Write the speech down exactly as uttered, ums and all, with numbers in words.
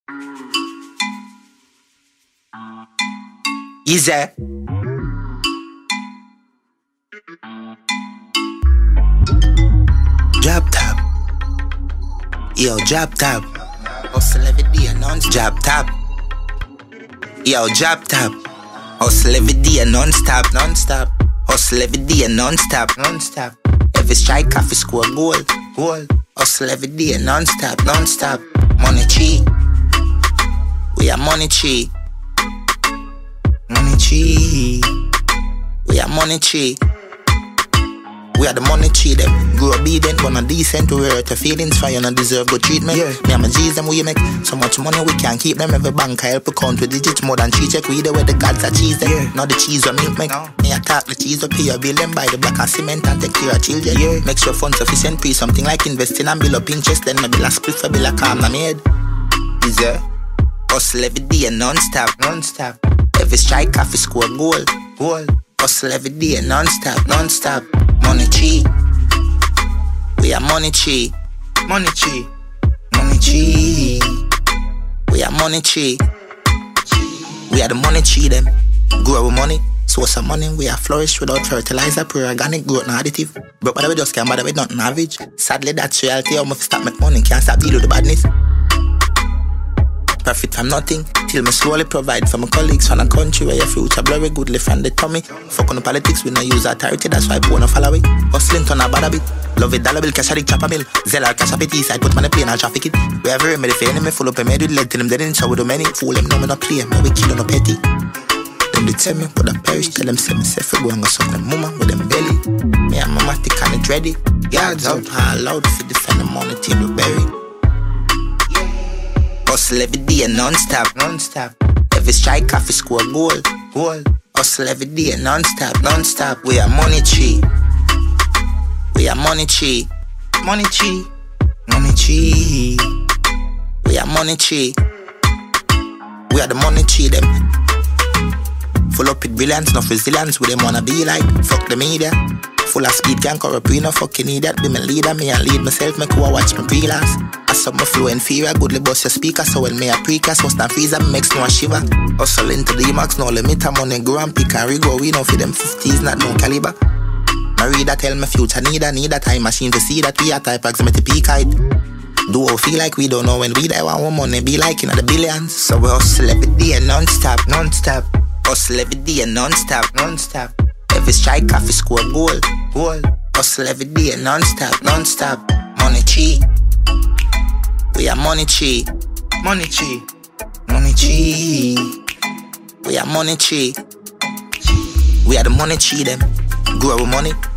Easy. Drop top. Yo, drop top. Hustle every day, non-stop. Drop top. Yo, drop top. Hustle every day, non-stop, non-stop. Hustle every day, non-stop, non-stop. Every strike, off, score goal, goal. Hustle every day, non-stop, non-stop. Money tree. We are money tree. Money tree. We are money tree. We are the money tree them. Grow obedient, but not decent. We hurt your feelings for you not deserve good treatment. Yeah. Me and my G's them we make so much money we can't keep them. Every bank I help count with digits more than three check. We the way the gods are cheese them. Yeah. Not the cheese we milk make. No. Me attack the cheese we pay your bill them buy the block and cement and take care of children. Yeah. Make sure funds sufficient pay something like investing and build up interest. Then maybe last split for bill a calm na made. Is there? Hustle every day non-stop, non-stop. Every strike off score goal, goal. Hustle every day non-stop, non-stop. Money tree. We are money tree. Money tree. Money tree. We are money tree. We are the money tree them. Grow our money. Source of money. We are flourish without fertilizer. Pure organic growth no additive. But whatever we just can't bother with nothing average. Sadly that's reality. I'm if stop make money. Can't stop deal with the badness. Profit from nothing, till me slowly provide for my colleagues from a country where your future blurry, goodly from the tummy. Fuck on the politics, we no use authority, that's why poor no follow it. Hustling turn a bad habit, love it dollar bill, cash a dick, chop a mill. Zeller cash a pit, east side, put man a plane and traffic it. We have a remedy for enemy, full up a med with lead, till them dead in so we do many. Fool them, no me no play, me we kill no petty. Them they tell me, put a perish, tell them say me say for go and go suck them mama with them belly. Me and mama think and it ready. Yards out, all out, for defend the money till we bury. Hustle every day non-stop, non-stop. Every strike off score goal, goal. Hustle every day non-stop, non-stop. We are money tree. We are money tree. Money tree. Money tree. We are money tree. We are the money tree them. Full up with brilliance, enough resilience. We them wanna be like, fuck the media. Full of speed, can't corrupt, we no fucking idiot. Be my leader, me and lead myself, make who watch my pre-last. I saw my flow inferior, goodly bust your speaker. So when me a precast, must not freeze and makes no shiver. Hustle into the max, no limit, I'm on a grow and pick and re-go. We know for them fifties, not no caliber. My reader tell me future need a need a time machine to see that we are type proximity peak height. Do I feel like we don't know when we die, want one money be like in the billions. So we hustle every day non-stop, non-stop. Hustle every day non-stop, non-stop. Every strike off score goal, goal. Hustle every day non-stop, non-stop. Money tree. We are money tree. Money tree. Money tree. We are money tree. We are the money tree them. Grow our money.